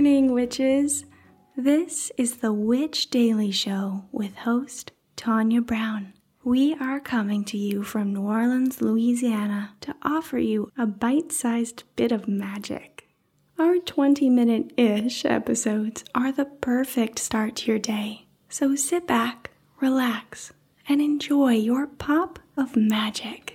morning, witches. This is the Witch Daily Show with host Tanya Brown. We are coming to you from New Orleans, Louisiana, to offer you a bite-sized bit of magic. Our 20-minute-ish episodes are the perfect start to your day. So sit back, relax, and enjoy your pop of magic.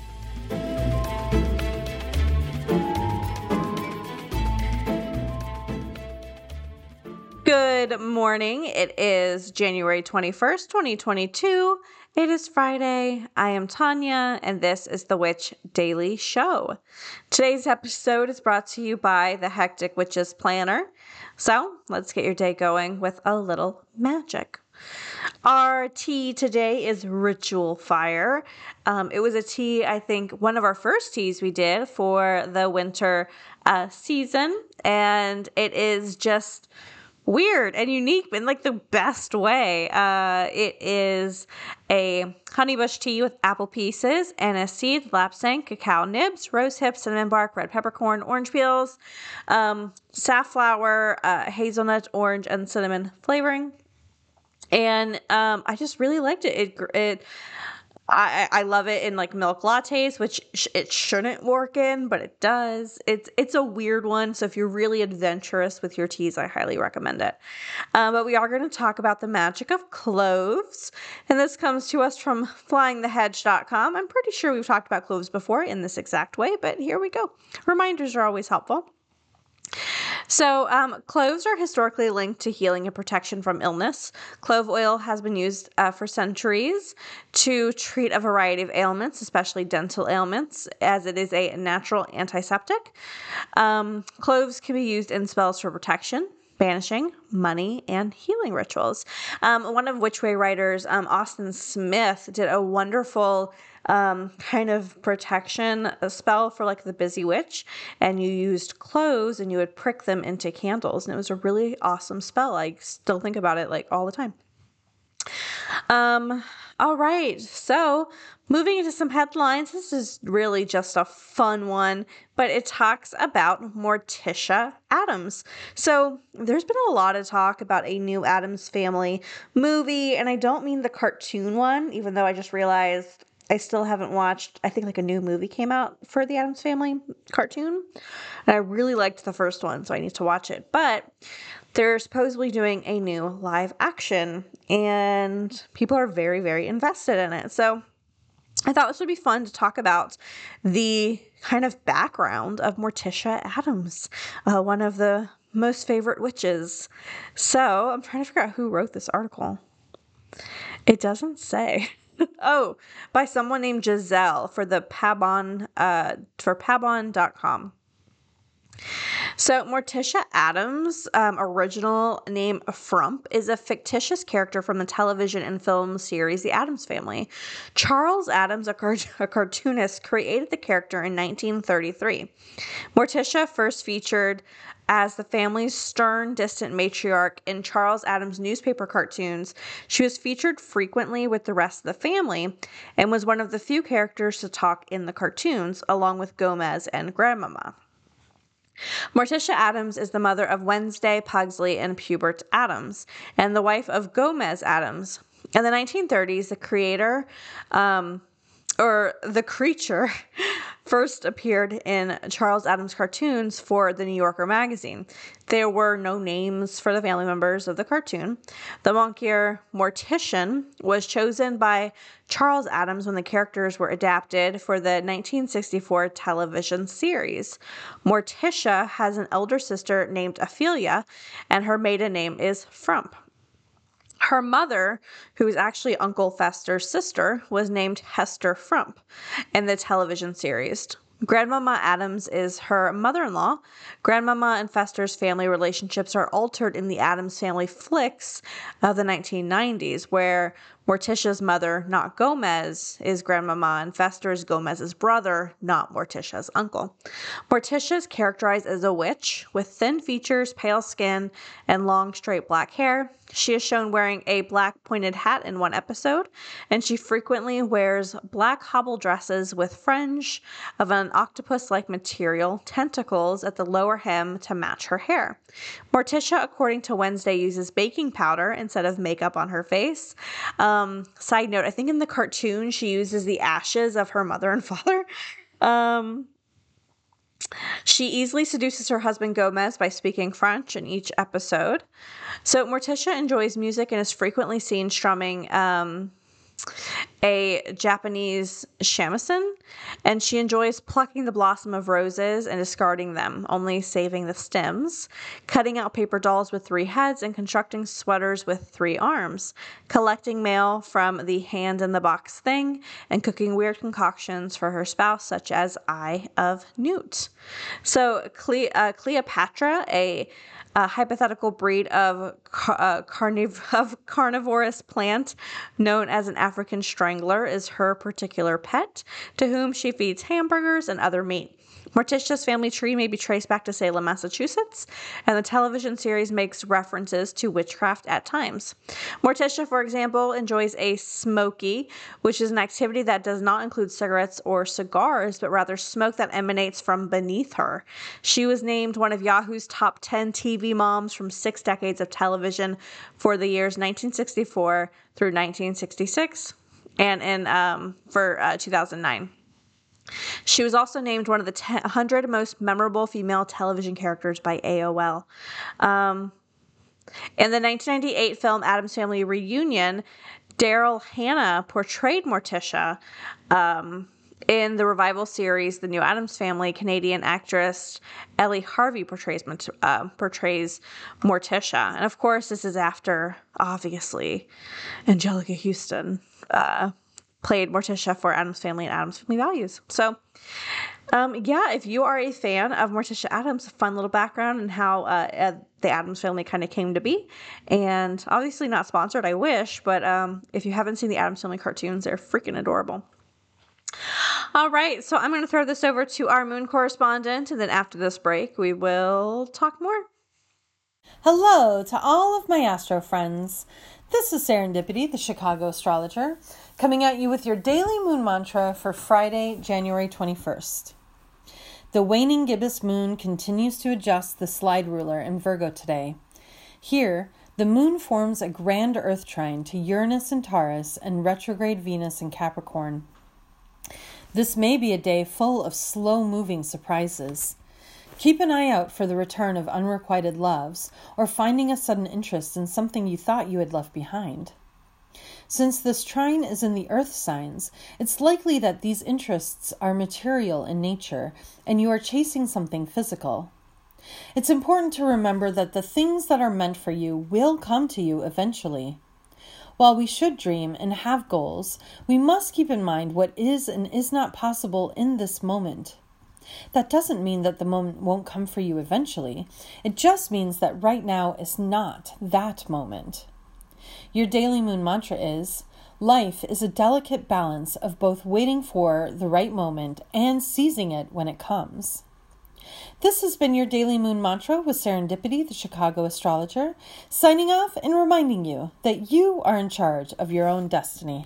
Good morning. It is January 21st, 2022. It is Friday. I am Tanya, and this is the Witch Daily Show. Today's episode is brought to you by the Hectic Witches Planner. So let's get your day going with a little magic. Our tea today is Ritual Fire. It was a tea, I think, one of our first teas we did for the winter season, and it is just weird and unique in like the best way. It is a honeybush tea with apple pieces, anise seed, lapsang, cacao nibs, rose hips, cinnamon bark, red peppercorn, orange peels, safflower, hazelnut, orange, and cinnamon flavoring. And I just really liked it. I love it in like milk lattes, which it shouldn't work in, but it does. It's a weird one. So if you're really adventurous with your teas, I highly recommend it. But we are going to talk about the magic of cloves. And this comes to us from flyingthehedge.com. I'm pretty sure we've talked about cloves before in this exact way, but here we go. Reminders are always helpful. So cloves are historically linked to healing and protection from illness. Clove oil has been used for centuries to treat a variety of ailments, especially dental ailments, as it is a natural antiseptic. Cloves can be used in spells for protection, banishing, money, and healing rituals. One of Witch Way writers, Austin Smith, did a wonderful kind of protection spell for like the busy witch, and you used cloves and you would prick them into candles, and it was a really awesome spell. I still think about it like all the time. All right, so moving into some headlines. This is really just a fun one, but it talks about Morticia Addams. So there's been a lot of talk about a new Addams Family movie, and I don't mean the cartoon one, even though I just realized I still haven't watched, I think like a new movie came out for the Addams Family cartoon. And I really liked the first one, so I need to watch it. But they're supposedly doing a new live action, and people are very, very invested in it. So I thought this would be fun to talk about the kind of background of Morticia Addams, one of the most favorite witches. So I'm trying to figure out who wrote this article. It doesn't say. Oh, by someone named Giselle for the Pabon, for Pabon.com. So Morticia Addams' original name Frump is a fictitious character from the television and film series The Addams Family. Charles Addams, a cartoonist, created the character in 1933. Morticia first featured as the family's stern, distant matriarch in Charles Addams' newspaper cartoons. She was featured frequently with the rest of the family and was one of the few characters to talk in the cartoons, along with Gomez and Grandmama. Morticia Addams is the mother of Wednesday, Pugsley, and Pubert Addams, and the wife of Gomez Addams. In the 1930s, the creature first appeared in Charles Addams cartoons for the New Yorker magazine. There were no names for the family members of the cartoon. The moniker Mortician was chosen by Charles Addams when the characters were adapted for the 1964 television series. Morticia has an elder sister named Ophelia, and her maiden name is Frump. Her mother, who is actually Uncle Fester's sister, was named Hester Frump in the television series. Grandmama Addams is her mother-in-law. Grandmama and Fester's family relationships are altered in the Addams Family flicks of the 1990s, where Morticia's mother, not Gomez, is Grandmama, and Fester is Gomez's brother, not Morticia's uncle. Morticia is characterized as a witch with thin features, pale skin, and long, straight black hair. She is shown wearing a black pointed hat in one episode, and she frequently wears black hobble dresses with fringe of an octopus-like material, tentacles at the lower hem to match her hair. Morticia, according to Wednesday, uses baking powder instead of makeup on her face. Side note, I think in the cartoon she uses the ashes of her mother and father. She easily seduces her husband Gomez by speaking French in each episode. So Morticia enjoys music and is frequently seen strumming a Japanese shamisen, and she enjoys plucking the blossom of roses and discarding them, only saving the stems, cutting out paper dolls with 3 heads and constructing sweaters with 3 arms, collecting mail from the hand-in-the-box thing, and cooking weird concoctions for her spouse, such as Eye of Newt. So Cleopatra, a hypothetical breed of carnivorous plant known as an African strangler, is her particular pet, to whom she feeds hamburgers and other meat. Morticia's family tree may be traced back to Salem, Massachusetts, and the television series makes references to witchcraft at times. Morticia, for example, enjoys a smoky, which is an activity that does not include cigarettes or cigars, but rather smoke that emanates from beneath her. She was named one of Yahoo's top 10 TV moms from 6 decades of television for the years 1964 through 1966, and for 2009. She was also named one of the 100 most memorable female television characters by AOL. In the 1998 film Addams Family Reunion, Daryl Hannah portrayed Morticia. In the revival series The New Addams Family, Canadian actress Ellie Harvey portrays Morticia. And of course, this is after, obviously, Angelica Houston played Morticia for Addams Family and Addams Family Values. So, if you are a fan of Morticia Addams, a fun little background and how the Addams Family kind of came to be. And obviously not sponsored, I wish, but if you haven't seen the Addams Family cartoons, they're freaking adorable. All right, so I'm going to throw this over to our moon correspondent, and then after this break, we will talk more. Hello to all of my astro friends. This is Serendipity, the Chicago astrologer, coming at you with your daily moon mantra for Friday, January 21st. The waning gibbous moon continues to adjust the slide ruler in Virgo today. Here, the moon forms a grand earth trine to Uranus in Taurus and retrograde Venus in Capricorn. This may be a day full of slow-moving surprises. Keep an eye out for the return of unrequited loves or finding a sudden interest in something you thought you had left behind. Since this trine is in the earth signs, it's likely that these interests are material in nature and you are chasing something physical. It's important to remember that the things that are meant for you will come to you eventually. While we should dream and have goals, we must keep in mind what is and is not possible in this moment. That doesn't mean that the moment won't come for you eventually. It just means that right now is not that moment. Your daily moon mantra is, life is a delicate balance of both waiting for the right moment and seizing it when it comes. This has been your daily moon mantra with Serendipity, the Chicago astrologer, signing off and reminding you that you are in charge of your own destiny.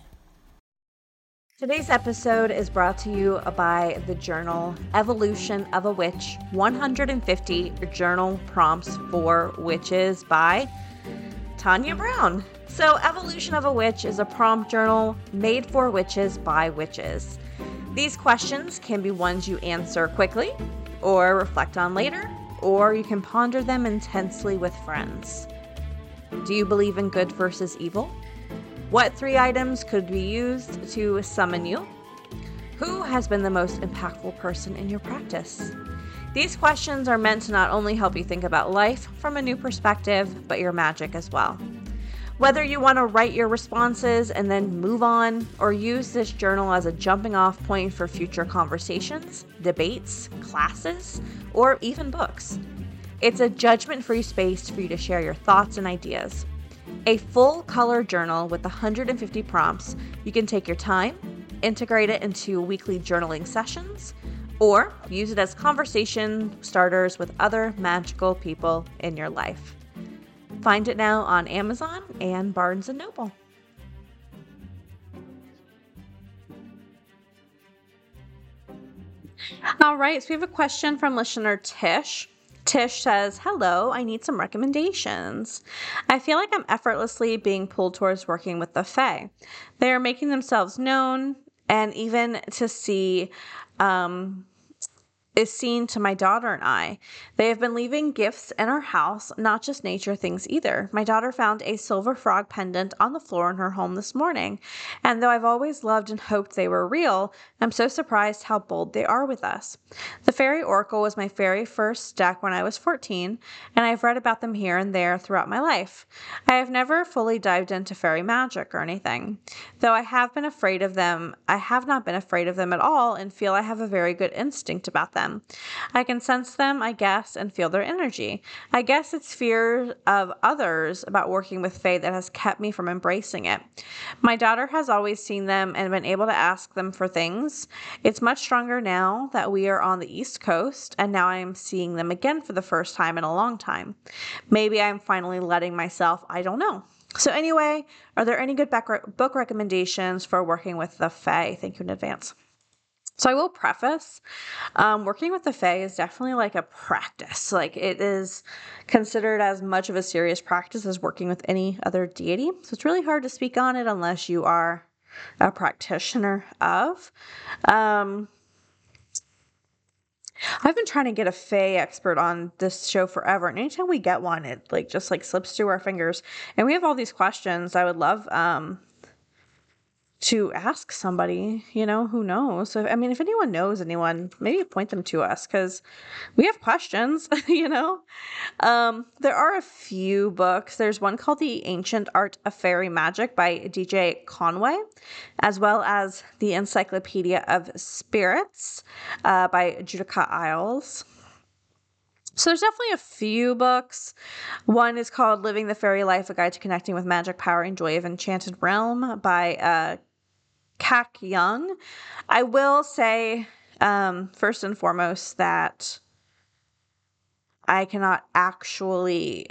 Today's episode is brought to you by the journal Evolution of a Witch, 150 Journal Prompts for Witches by Tanya Brown. So Evolution of a Witch is a prompt journal made for witches by witches. These questions can be ones you answer quickly or reflect on later, or you can ponder them intensely with friends. Do you believe in good versus evil? What 3 items could be used to summon you? Who has been the most impactful person in your practice? These questions are meant to not only help you think about life from a new perspective, but your magic as well. Whether you want to write your responses and then move on, or use this journal as a jumping off point for future conversations, debates, classes, or even books. It's a judgment-free space for you to share your thoughts and ideas. A full color journal with 150 prompts, you can take your time, integrate it into weekly journaling sessions, or use it as conversation starters with other magical people in your life. Find it now on Amazon and Barnes & Noble. All right, so we have a question from listener Tish. Tish says, hello, I need some recommendations. I feel like I'm effortlessly being pulled towards working with the Fae. They are making themselves known, and even to see is seen to my daughter and I. They have been leaving gifts in our house, not just nature things either. My daughter found a silver frog pendant on the floor in her home this morning, and though I've always loved and hoped they were real, I'm so surprised how bold they are with us. The Fairy Oracle was my very first deck when I was 14, and I've read about them here and there throughout my life. I have never fully dived into fairy magic or anything. Though I have been afraid of them, I have not been afraid of them at all and feel I have a very good instinct about them. I can sense them, I guess, and feel their energy. I guess it's fear of others about working with Fae that has kept me from embracing it. My daughter has always seen them and been able to ask them for things. It's much stronger now that we are on the East Coast, and now I am seeing them again for the first time in a long time. Maybe I'm finally letting myself, I don't know. So anyway, are there any good book recommendations for working with the Fae? Thank you in advance. So I will preface, working with the Fae is definitely like a practice. Like, it is considered as much of a serious practice as working with any other deity. So it's really hard to speak on it unless you are a practitioner of. I've been trying to get a Fae expert on this show forever, and anytime we get one, it just slips through our fingers. And we have all these questions. I would love to ask somebody, who knows. So, if anyone knows anyone, maybe point them to us, because we have questions, There are a few books. There's one called The Ancient Art of Fairy Magic by D.J. Conway, as well as The Encyclopedia of Spirits by Judika Isles. So there's definitely a few books. One is called Living the Fairy Life, A Guide to Connecting with Magic, Power, and Joy of Enchanted Realm by Kak Young. I will say, first and foremost, that I cannot actually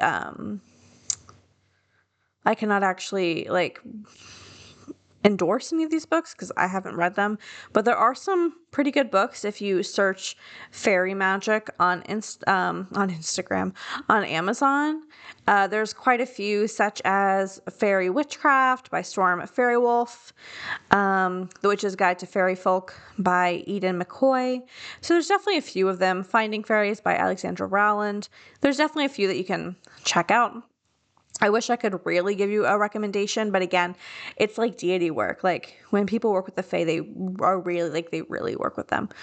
endorse any of these books because I haven't read them, but there are some pretty good books if you search fairy magic on Instagram, on Amazon. There's quite a few, such as Fairy Witchcraft by Storm Fairywolf, The Witch's Guide to Fairy Folk by Eden McCoy. So there's definitely a few of them. Finding Fairies by Alexandra Rowland. There's definitely a few that you can check out. I wish I could really give you a recommendation, but again, it's like deity work. Like, when people work with the Fae, they really work with them.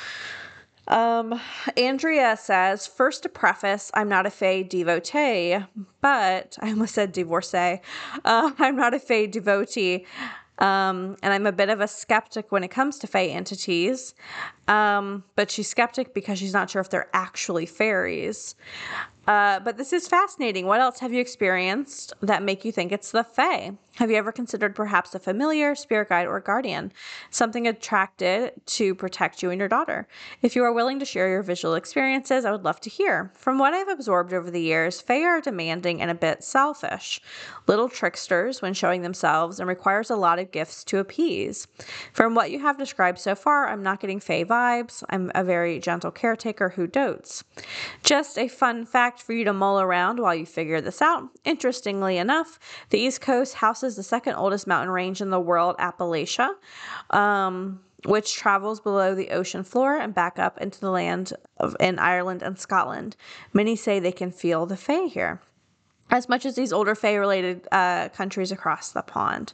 Andrea says, first to preface, I'm not a Fae devotee, but I almost said divorcee. I'm not a Fae devotee. And I'm a bit of a skeptic when it comes to Fae entities. But she's skeptic because she's not sure if they're actually fairies. But this is fascinating. What else have you experienced that make you think it's the Fae? Have you ever considered perhaps a familiar, spirit guide, or guardian? Something attracted to protect you and your daughter? If you are willing to share your visual experiences, I would love to hear. From what I've absorbed over the years, Fae are demanding and a bit selfish. Little tricksters when showing themselves, and requires a lot of gifts to appease. From what you have described so far, I'm not getting Fae vibes. I'm a very gentle caretaker who dotes. Just a fun fact for you to mull around while you figure this out. Interestingly enough, the East Coast houses the second oldest mountain range in the world, Appalachia, which travels below the ocean floor and back up into the land in Ireland and Scotland. Many say they can feel the Fae here, as much as these older Fae-related countries across the pond.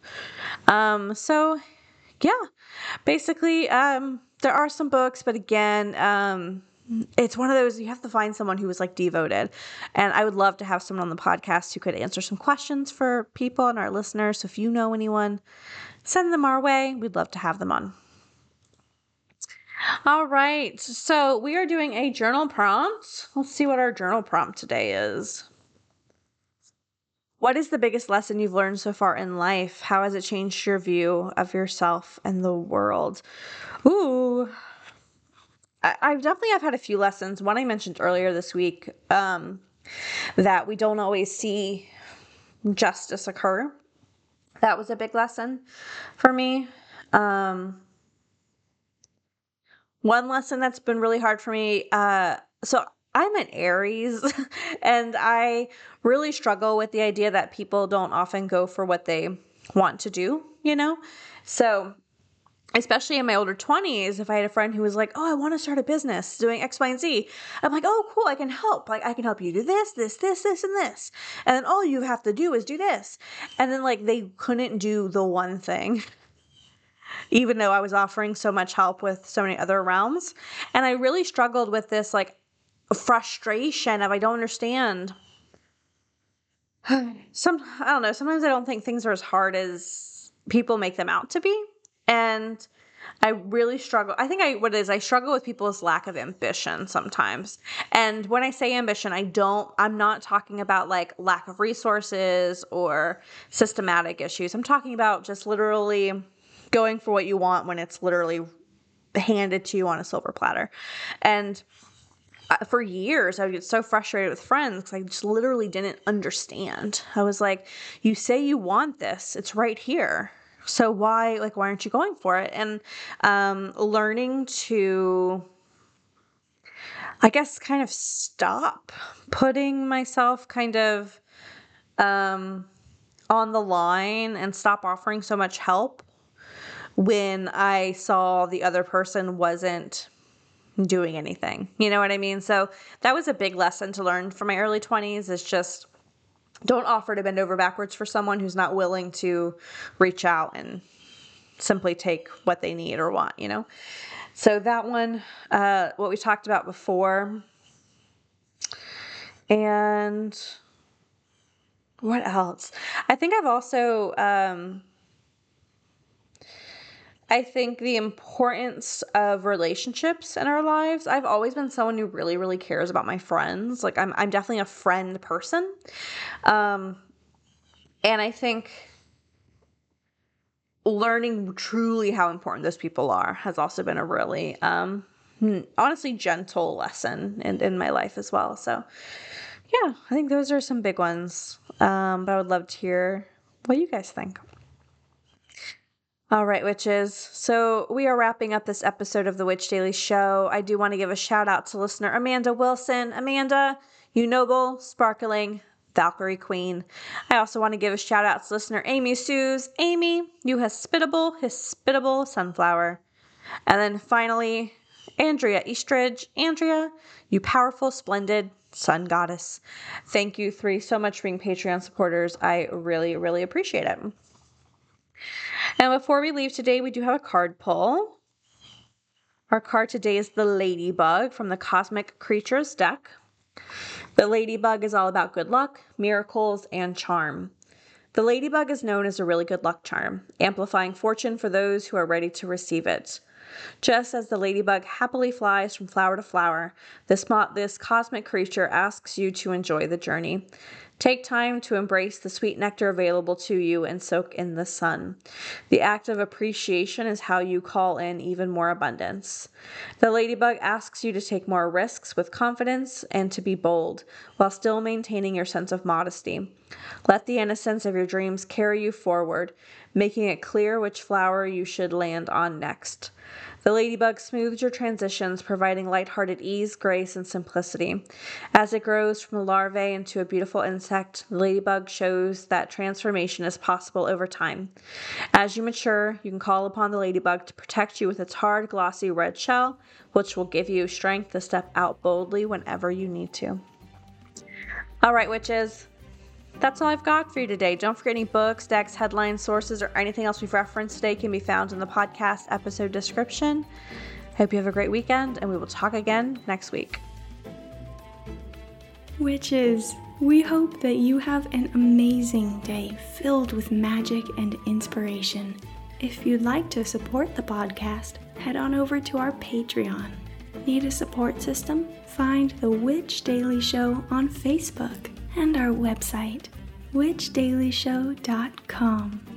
Basically, there are some books, but again, it's one of those, you have to find someone who is devoted. And I would love to have someone on the podcast who could answer some questions for people and our listeners. So if you know anyone, send them our way. We'd love to have them on. All right. So we are doing a journal prompt. Let's see what our journal prompt today is. What is the biggest lesson you've learned so far in life? How has it changed your view of yourself and the world? Ooh. I've had a few lessons. One I mentioned earlier this week, that we don't always see justice occur. That was a big lesson for me. One lesson that's been really hard for me, so I'm an Aries and I really struggle with the idea that people don't often go for what they want to do, So especially in my older 20s, if I had a friend who was like, oh, I want to start a business doing X, Y, and Z, I'm like, oh, cool, I can help. Like, I can help you do this, this, this, this, and this. And then all you have to do is do this. And then they couldn't do the one thing, even though I was offering so much help with so many other realms. And I really struggled with this frustration of I don't understand. I don't know, sometimes I don't think things are as hard as people make them out to be. And I really struggle. I think I struggle with people's lack of ambition sometimes. And when I say ambition, I'm not talking about lack of resources or systematic issues. I'm talking about just literally going for what you want when it's literally handed to you on a silver platter. And for years, I would get so frustrated with friends because I just literally didn't understand. I was like, you say you want this, it's right here. So why aren't you going for it? And learning to, I guess, kind of stop putting myself kind of on the line and stop offering so much help when I saw the other person wasn't doing anything. You know what I mean? So that was a big lesson to learn from my early 20s, is just don't offer to bend over backwards for someone who's not willing to reach out and simply take what they need or want, So that one, what we talked about before. And what else? I think I've also, I think the importance of relationships in our lives. I've always been someone who really, really cares about my friends. I'm definitely a friend person. And I think learning truly how important those people are has also been a really, honestly, gentle lesson in my life as well. So yeah, I think those are some big ones. But I would love to hear what you guys think. All right, witches. So we are wrapping up this episode of the Witch Daily Show. I do want to give a shout out to listener Amanda Wilson. Amanda, you noble, sparkling Valkyrie Queen. I also want to give a shout out to listener Amy Suze. Amy, you hospitable sunflower. And then finally, Andrea Eastridge. Andrea, you powerful, splendid sun goddess. Thank you three so much for being Patreon supporters. I really, really appreciate it. Now, before we leave today, we do have a card pull. Our card today is the Ladybug from the Cosmic Creatures deck. The Ladybug is all about good luck, miracles, and charm. The Ladybug is known as a really good luck charm, amplifying fortune for those who are ready to receive it. Just as the ladybug happily flies from flower to flower, this cosmic creature asks you to enjoy the journey. Take time to embrace the sweet nectar available to you and soak in the sun. The act of appreciation is how you call in even more abundance. The ladybug asks you to take more risks with confidence and to be bold, while still maintaining your sense of modesty. Let the innocence of your dreams carry you forward, making it clear which flower you should land on next. The ladybug smooths your transitions, providing lighthearted ease, grace, and simplicity. As it grows from a larvae into a beautiful insect, the ladybug shows that transformation is possible over time. As you mature, you can call upon the ladybug to protect you with its hard, glossy red shell, which will give you strength to step out boldly whenever you need to. All right, witches. That's all I've got for you today. Don't forget any books, decks, headlines, sources, or anything else we've referenced today can be found in the podcast episode description. Hope you have a great weekend, and we will talk again next week. Witches, we hope that you have an amazing day filled with magic and inspiration. If you'd like to support the podcast, head on over to our Patreon. Need a support system? Find The Witch Daily Show on Facebook and our website, witchdailyshow.com.